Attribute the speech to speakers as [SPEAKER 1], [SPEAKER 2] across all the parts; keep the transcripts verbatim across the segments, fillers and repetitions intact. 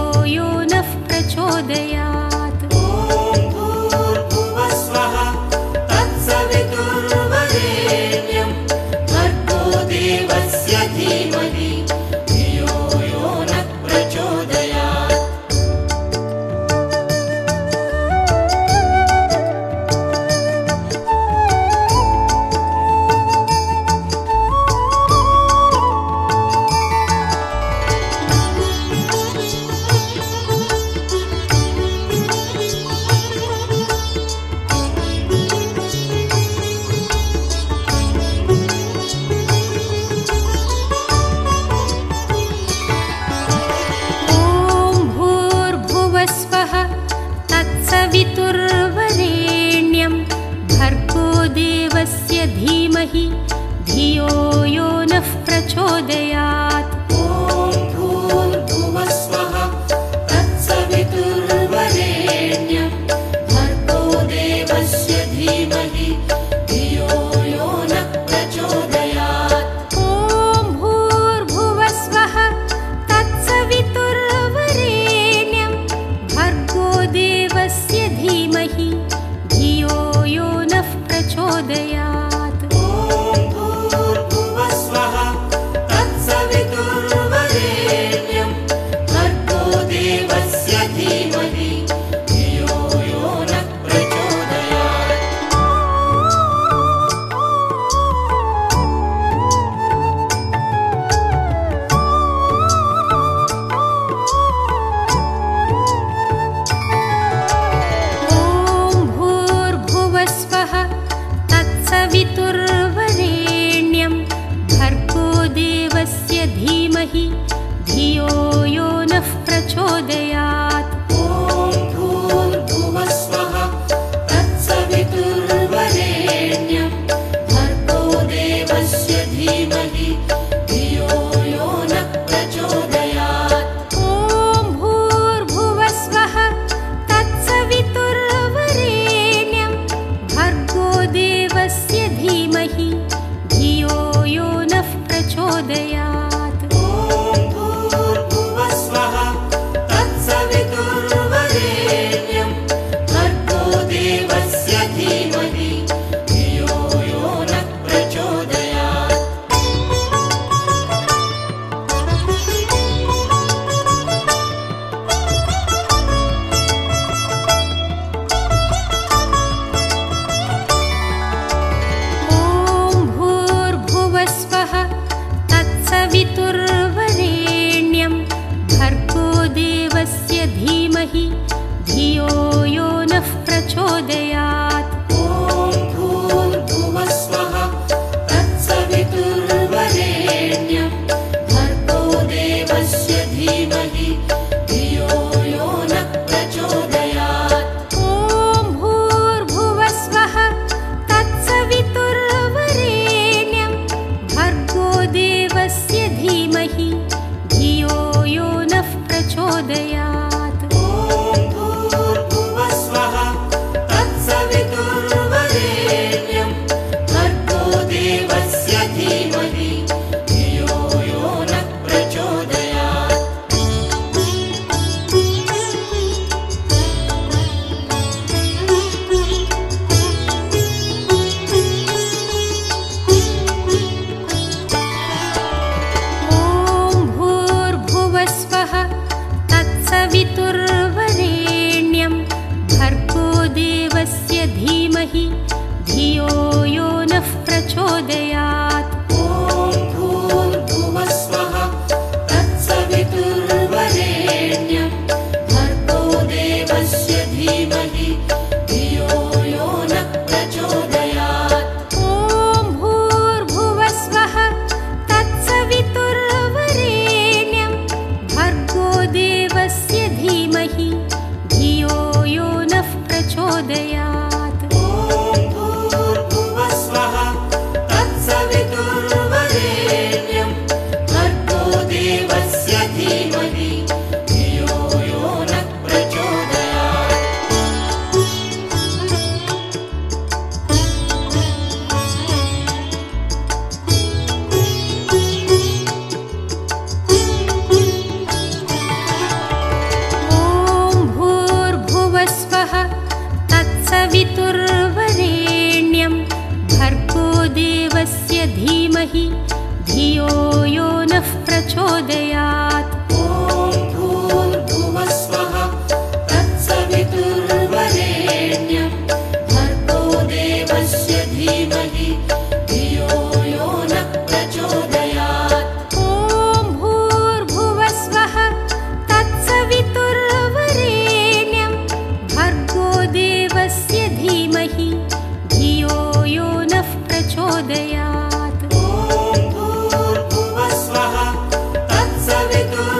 [SPEAKER 1] यो नः प्रचोदयात्।
[SPEAKER 2] ॐ भूर्भुवस्वः तत्सवितुर्वरेण्यं भर्गो देवस्य धीमहि धियो यो नः प्रचोदयात्।
[SPEAKER 1] वितुर्वरेण्यं भर्गो देवस्य धीमहि धियो यो नः प्रचोदयात्।
[SPEAKER 2] ॐ भूर्भुवस्वः तत्सवितुर्वरेण्यं भर्गो देवस्य धीमहि धियो यो नः प्रचोदयात्।
[SPEAKER 1] ॐ भूर्भुवस्वः तत्सवितुर्वरेण्यं भर्गो देवस्य धीमहि धियो प्रचोदयात्।
[SPEAKER 2] ॐ भूर्भुवस्वः तत्सवितुर्वरेण्यं भर्गो देवस्य धीमहि धियो यो नः प्रचोदयात्।
[SPEAKER 1] ॐ भूर्भुवस्वः तत्सवितुर्वरेण्यं भर्गो देवस्य धीमहि धियो यो नः प्रचोदयात्।
[SPEAKER 2] ॐ भूर्भुवस्वः तत्सवितुर्वरेण्यं भर्गो देवस्य धीमहि धियो यो नः प्रचोदयात्।
[SPEAKER 1] ॐ भूर्भुवस्वः तत्सवितुर्वरेण्यं भर्गो देवस्य धीमहि धियो यो नः प्रचोदयात्।
[SPEAKER 2] ॐ भूर्भुवस्वः तत्सवितुर्वरेण्यं भर्गो देवस्य धीमहि धियो यो नः प्रचोदयात्।
[SPEAKER 1] ॐ भूर्भुवस्वः तत्सवितुर्वरेण्यं भर्गो देवस्य धीमहि धियो यो नः प्रचोदयात्।
[SPEAKER 2] ॐ भूर्भुवस्वः तत्सवितुर्वरेण्यं भर्गो देवस्य धीमहि धियो यो नः प्रचोदयात्।
[SPEAKER 1] ॐ भूर्भुवस्वः तत्सवितुर्वरेण्यं भर्गो देवस्य धीमहि धियो यो नः प्रचोदयात्।
[SPEAKER 2] ॐ भूर्भुवस्वः तत्सवितुर्वरेण्यं भर्गो देवस्य धीमहि धियो यो नः प्रचोदयात्।
[SPEAKER 1] ॐ भूर्भुवस्वः तत्सवितुर्वरेण्यं भर्गो देवस्य धीमहि धियो यो नः प्रचोदयात्।
[SPEAKER 2] ॐ भूर्भुवस्वः तत्सवितुर्वरेण्यं भर्गो देवस्य धीमहि धियो यो नः प्रचोदयात्।
[SPEAKER 1] ॐ भूर्भुवस्वः तत्सवितुर्वरेण्यं भर्गो देवस्य धीमहि धियो यो नः प्रचोदयात्।
[SPEAKER 2] ॐ भूर्भुवस्वः तत्सवितुर्वरेण्यं भर्गो देवस्य धीमहि धियो यो नः प्रचोदयात्।
[SPEAKER 1] ॐ भूर्भुवस्वः तत्सवितुर्वरेण्यं भर्गो देवस्य धीमहि धियो यो नः प्रचोदयात्।
[SPEAKER 2] ॐ भूर्भुवस्वः तत्सवितुर्वरेण्यं भर्गो देवस्य धीमहि धियो यो नः प्रचोदयात्।
[SPEAKER 1] ॐ भूर्भुवस्वः तत्सवितुर्वरेण्यं भर्गो देवस्य धीमहि धियो यो नः प्रचोदयात्।
[SPEAKER 2] ॐ भूर्भुवस्वः तत्सवितुर्वरेण्यं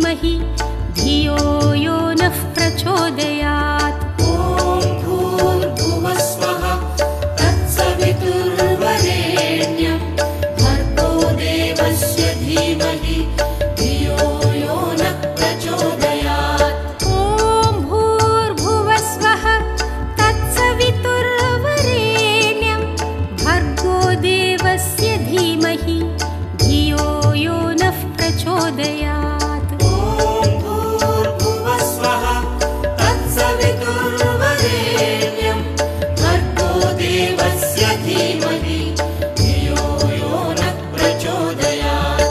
[SPEAKER 1] धीमहि धियो यो नः प्रचोदयात्।
[SPEAKER 2] ॐ भूर्भुवस्वः तत्सवितुर्वरेण्यं भर्गो देवस्य धीमहि धियो यो नः प्रचोदयात्।
[SPEAKER 1] ॐ भूर्भुवस्वः तत्सवितुर्वरेण्यं भर्गो देवस्य धीमहि धियो यो नः प्रचोदयात्।
[SPEAKER 2] ॐ भूर्भुवस्वः तत्सवितुर्वरेण्यं भर्गो देवस्य धीमहि धियो यो नः प्रचोदयात्।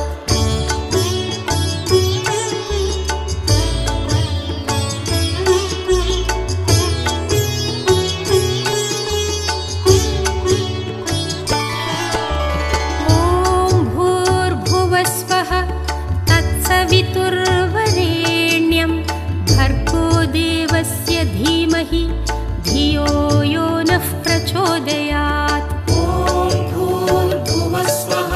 [SPEAKER 1] ॐ भूर्भुवस्वः तत्सवितुर्वरेण्यं भर्गो देवस्य धीमहि धियो यो नः प्रचोदयात्।
[SPEAKER 2] ॐ भूर्भुवस्वः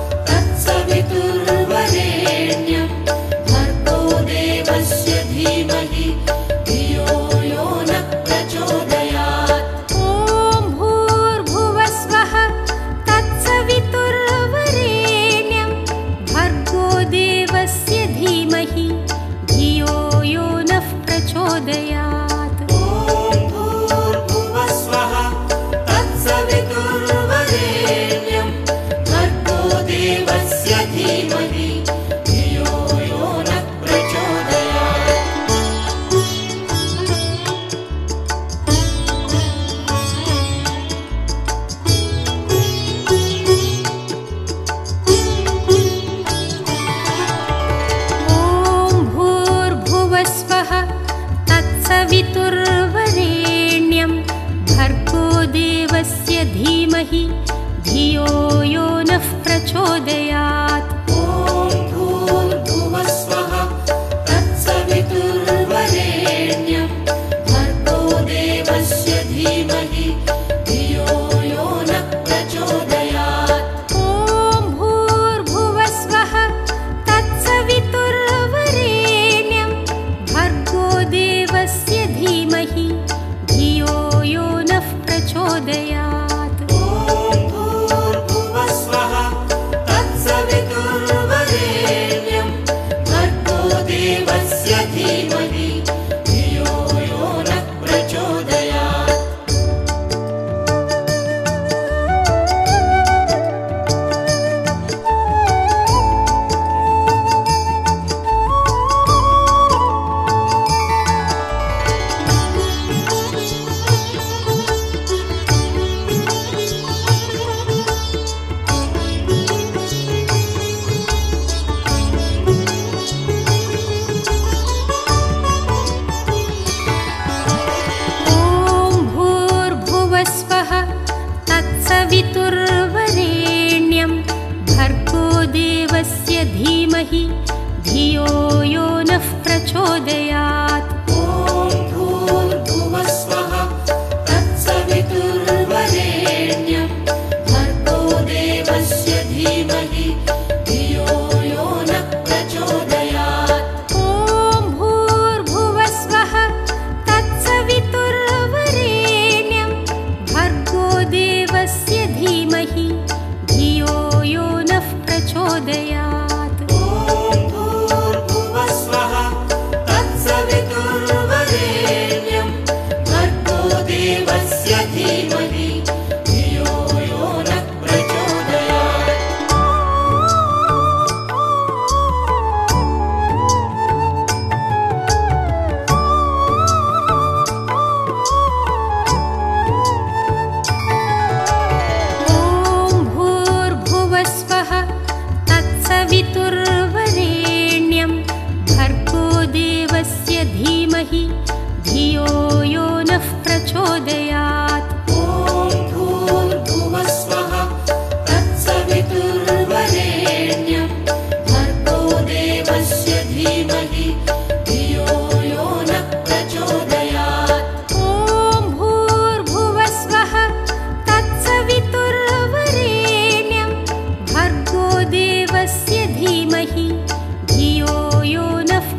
[SPEAKER 2] तत्सवितुर्वरेण्यं भर्गो देवस्य धीमहि धियो यो नः प्रचोदयात्।
[SPEAKER 1] ॐ भूर्भुवस्वः तत्सवितुर्वरेण्यं भर्गो देवस्य धीमहि धियो यो नः प्रचोदयात्।
[SPEAKER 2] ॐ भूर्भुवस्वः तत्सवितुर्वरेण्यं भर्गो देवस्य धीमहि धियो यो नः प्रचोदयात्।
[SPEAKER 1] ॐ भूर्भुवस्वः तत्सवितुर्वरेण्यं भर्गो देवस्य धीमहि धियो यो नः प्रचोदयात्।
[SPEAKER 2] ॐ भूर्भुवस्वः तत्सवितुर्वरेण्यं भर्गो देवस्य धीमहि धियो यो नः प्रचोदयात्।
[SPEAKER 1] ॐ भूर्भुवस्वः तत्सवितुर्वरेण्यं भर्गो देवस्य धीमहि धियो यो नः प्रचोदयात्।
[SPEAKER 2] ॐ भूर्भुवस्वः तत्सवितुर्वरेण्यं भर्गो देवस्य धीमहि धियो यो नः प्रचोदयात्।
[SPEAKER 1] ॐ भूर्भुवस्वः तत्सवितुर्वरेण्यं भर्गो देवस्य धीमहि धियो यो नः प्रचोदयात्।
[SPEAKER 2] ॐ भूर्भुवस्वः तत्सवितुर्वरेण्यं भर्गो देवस्य धीमहि धियो यो नः प्रचोदयात्।
[SPEAKER 1] ॐ भूर्भुवस्वः तत्सवितुर्वरेण्यं भर्गो देवस्य धीमहि धियो यो नः प्रचोदयात्।
[SPEAKER 2] ॐ भूर्भुवस्वः तत्सवितुर्वरेण्यं भर्गो देवस्य धीमहि धियो यो नः प्रचोदयात्।
[SPEAKER 1] ॐ भूर्भुवस्वः तत्सवितुर्वरेण्यं भर्गो देवस्य धीमहि धियो यो नः प्रचोदयात्।
[SPEAKER 2] ॐ भूर्भुवस्वः तत्सवितुर्वरेण्यं भर्गो देवस्य धीमहि धियो यो नः प्रचोदयात्।
[SPEAKER 1] ॐ भूर्भुवस्वः तत्सवितुर्वरेण्यं भर्गो देवस्य धीमहि धियो यो नः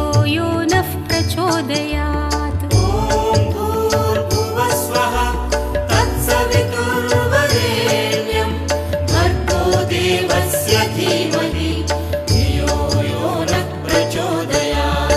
[SPEAKER 1] यो नः प्रचोदयात्।
[SPEAKER 2] ॐ भूर्भुवस्वः तत्सवितुर्वरेण्यं भर्गो देवस्य धीमहि धियो यो नः प्रचोदयात्।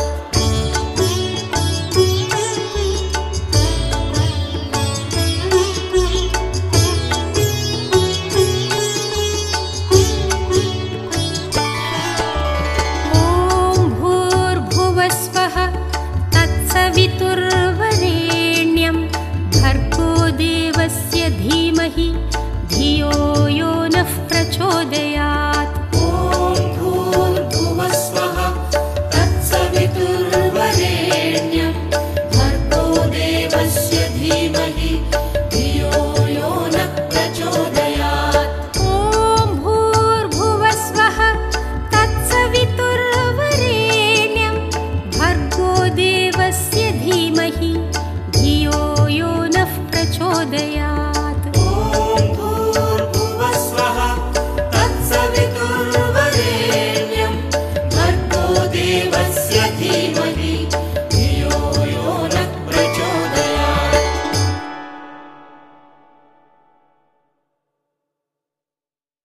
[SPEAKER 1] वितुर्वरेण्यं भर्गो देवस्य धीमहि धियो यो नः प्रचोदयात्।
[SPEAKER 2] ॐ भूर्भुवस्वः तत्सवितुर्वरेण्यं भर्गो देवस्य धीमहि धियो यो नः प्रचोदयात्।
[SPEAKER 1] ॐ भूर्भुवस्वः तत्सवितुर्वरेण्यं भर्गो देवस्य धीमहि धियो प्रचोदयात्।